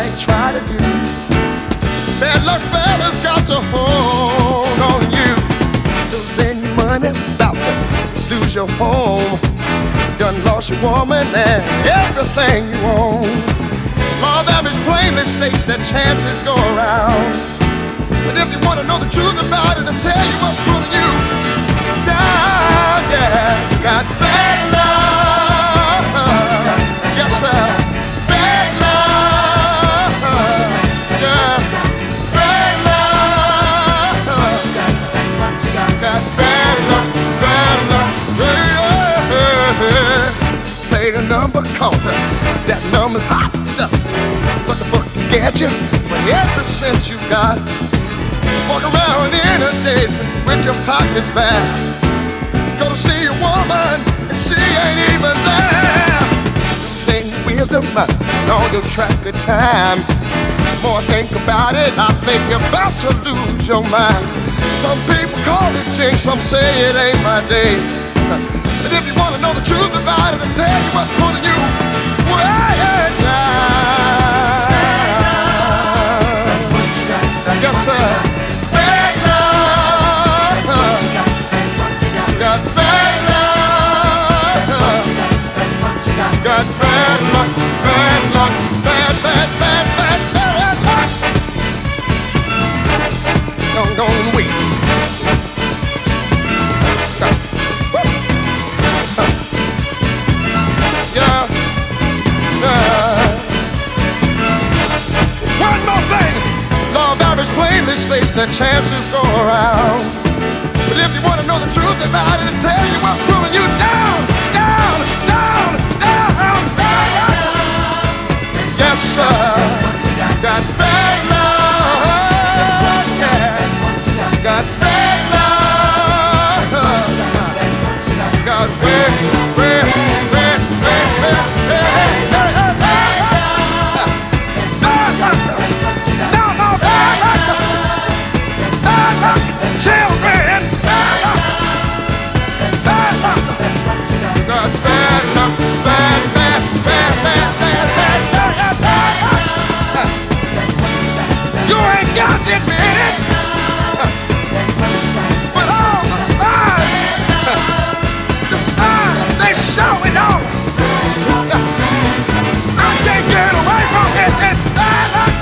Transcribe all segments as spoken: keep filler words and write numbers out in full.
might try to do. Bad luck fellas got to hold on you. Losing money, about to lose your home. Done lost your woman and everything you own. Law of average plainly states that chances go around. But if you want to know the truth about it, I'll tell you what's pulling you down. Yeah, you got bad luck. Yes, sir. Bad luck. Yeah, bad luck. Got bad luck, bad luck. Yeah, yeah. Play the number, cause that number's hot. But the book is get you for every cent you got. Walk around in a day with your pockets back. Go to see a woman and she ain't even there. Losing wisdom on your track of time. More I think about it, I think you're about to lose your mind. Some people call it jinx, some say it ain't my day. But if you want to know the truth about it, I'll tell you what's pulling you way down. Yes, sir. Bad luck. Got bad luck. Got bad luck. Bad luck. Bad, bad, bad, bad, bad luck. Don't, don't wait. Yeah. Yeah. One more thing. Law of average plainly states that chances go around. But if you want to know the truth about it, I'll tell you what's pulling you down, down, down, down, down. Yes, sir. Got bad luck. Yeah. Got bad luck. Got way, way, way, way, way, way. Children, bad luck, bad luck, got bad luck, bad, bad, bad, bad, bad, bad, bad, bad. You ain't got it, man. But all the signs, the signs, they show it all. I can't get away from it. It's bad luck.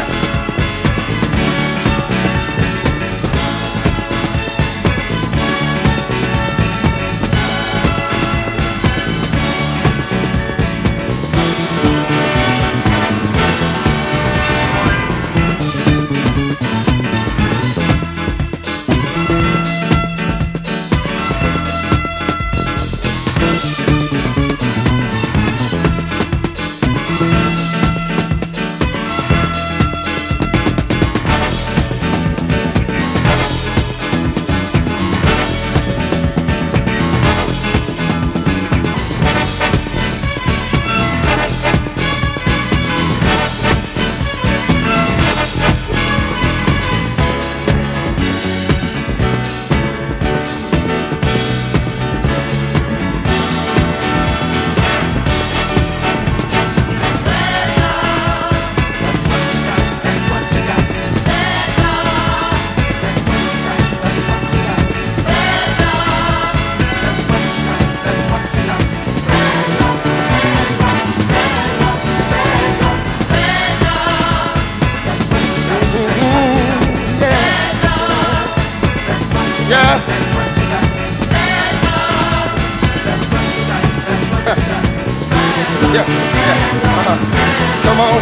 Yeah, yeah, uh-huh. Come on,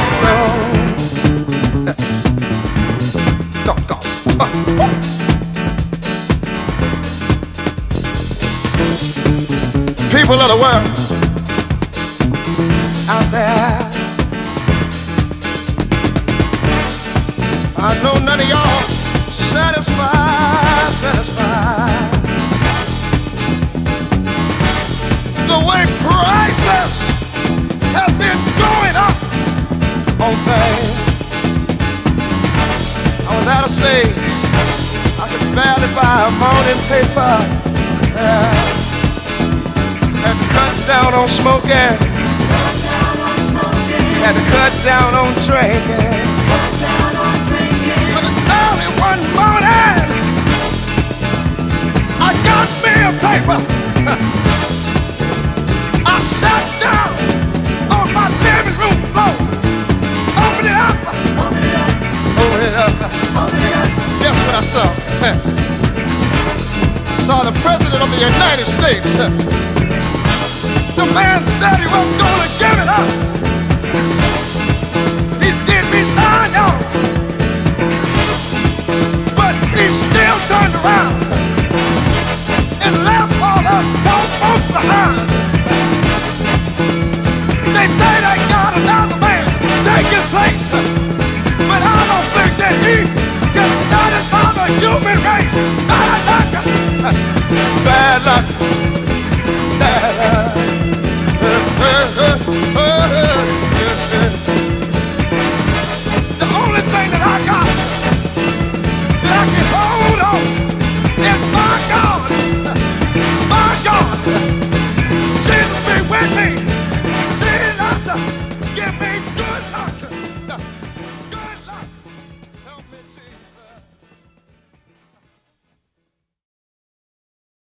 come on. Go, go. Uh, uh. People of the world out there, I know none of y'all satisfied, satisfied. The way prices has been going up on things. I was out of stage. I could barely buy a morning paper. Uh, had to cut down on smoking. Had to cut down on drinking. But early one morning, I got me a paper. I sat down on my living room floor. Open it up. Open it up. Open it up. Open it up. Guess what I saw? I saw the President of the United States. The man said he was gonna give it up. He did me sign on, but he still turned around and left all us poor folks behind.